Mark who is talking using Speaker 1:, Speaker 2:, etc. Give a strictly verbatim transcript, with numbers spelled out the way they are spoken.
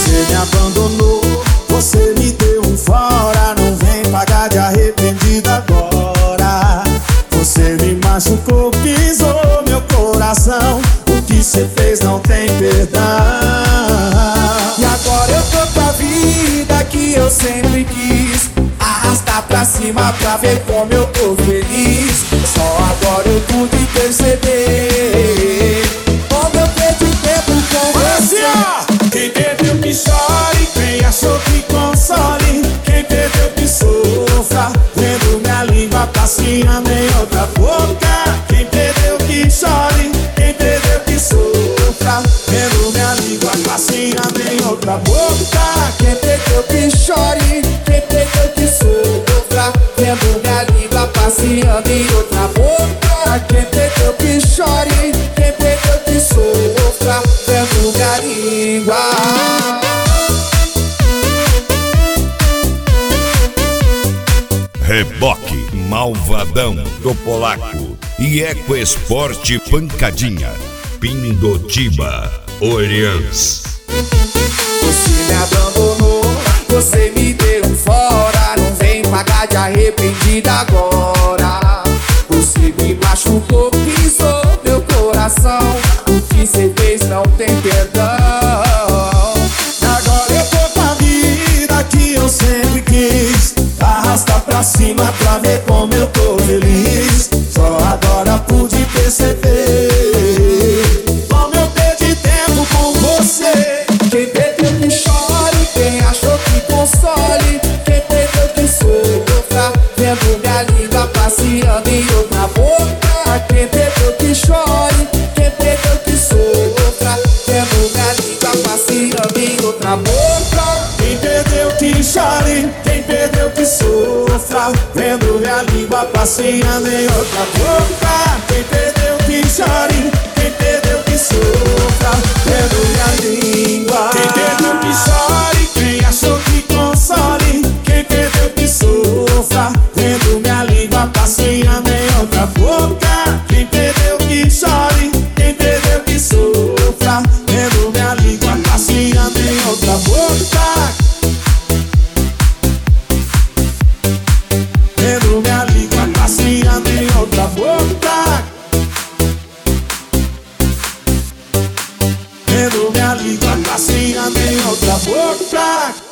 Speaker 1: Você me abandonou, você me deu um fora. Não vem pagar de arrependido agora. Você me machucou, pisou meu coração. O que cê fez não tem perdão. E agora eu tô com a vida que eu sempre quis. Arrasta pra cima pra ver como eu tô feliz. Só agora eu pude perceber como eu perdi tempo com você.
Speaker 2: Quem perdeu que chore, quem achou que console. Quem perdeu que sofra, vendo minha língua passeando em outra boca. Quem perdeu que chore, quem perdeu que sofra, vendo minha língua passeando em outra boca.
Speaker 1: Quem perdeu que chore, quem perdeu que sofra, vendo minha língua passeando em outra boca. Quem perdeu que chore, quem perdeu que sofra, vendo minha língua.
Speaker 3: Reboque Malvadão do Polaco e Ecoesporte Pancadinha, Pindotiba, Orleans.
Speaker 1: Você me abandonou, você me deu um fora. Não vem pagar de arrependido agora. Você me machucou, pisou meu coração. O que cê fez não tem perdão.
Speaker 2: Agora eu tô com a vida que eu sempre quis. Arrasta pra cima pra ver como eu tô feliz. Só agora pude perceber como eu perdi tempo com você.
Speaker 1: Quem perdeu que chore, quem achou que console. Quem perdeu que sofra, vendo minha língua passeando em outra boca. Quem perdeu que chore, quem perdeu que sofra, vendo minha língua passeando em outra boca.
Speaker 2: Quem perdeu que chore, quem perdeu que sofra, vendo minha língua passeando em outra boca. Quem perdeu que chore, quem perdeu que sofra, vendo minha língua. Quem perdeu que chore, quem achou que console. Quem perdeu que sofra, vendo minha língua passeando em outra boca. Quem perdeu que chore, quem perdeu que sofra, vendo minha língua passeando em outra boca. Vendo minha língua passeando em outra boca. Vendo minha língua passeando em outra boca.